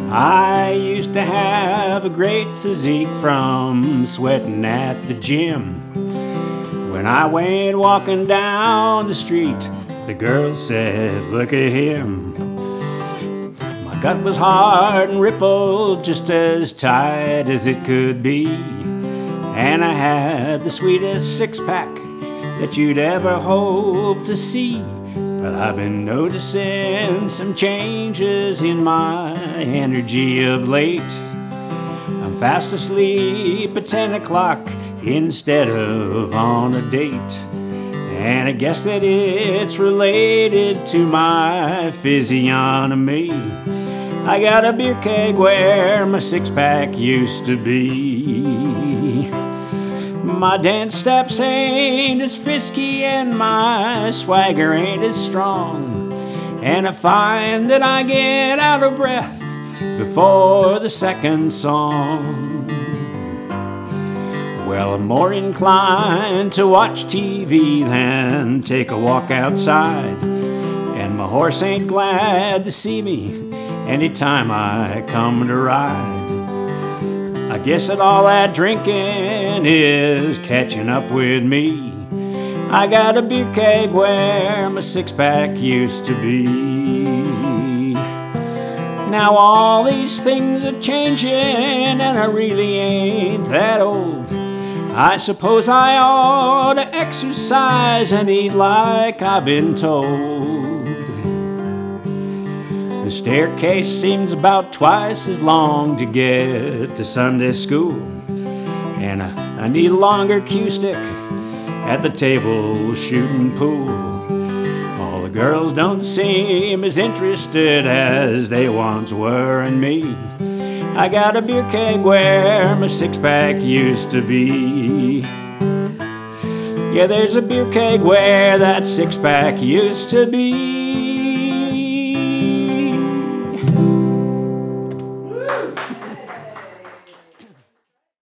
I used to have a great physique from sweating at the gym. When I went walking down the street, the girls said, "Look at him." My gut was hard and rippled just as tight as it could be. And I had the sweetest six-pack that you'd ever hope to see. But I've been noticing some changes in my energy of late. I'm fast asleep at 10 o'clock instead of on a date. And I guess that it's related to my physiognomy. I got a beer keg where my six-pack used to be. My dance steps ain't as frisky and my swagger ain't as strong. And I find that I get out of breath before the second song. Well, I'm more inclined to watch TV than take a walk outside. And my horse ain't glad to see me anytime I come to ride. I guess that all that drinking is catching up with me. I got a beer keg where my six-pack used to be. Now all these things are changing and I really ain't that old. I suppose I ought to exercise and eat like I've been told. The staircase seems about twice as long to get to Sunday school. And I need a longer cue stick at the table shooting pool. All the girls don't seem as interested as they once were in me. I got a beer keg where my six-pack used to be. Yeah, there's a beer keg where that six-pack used to be.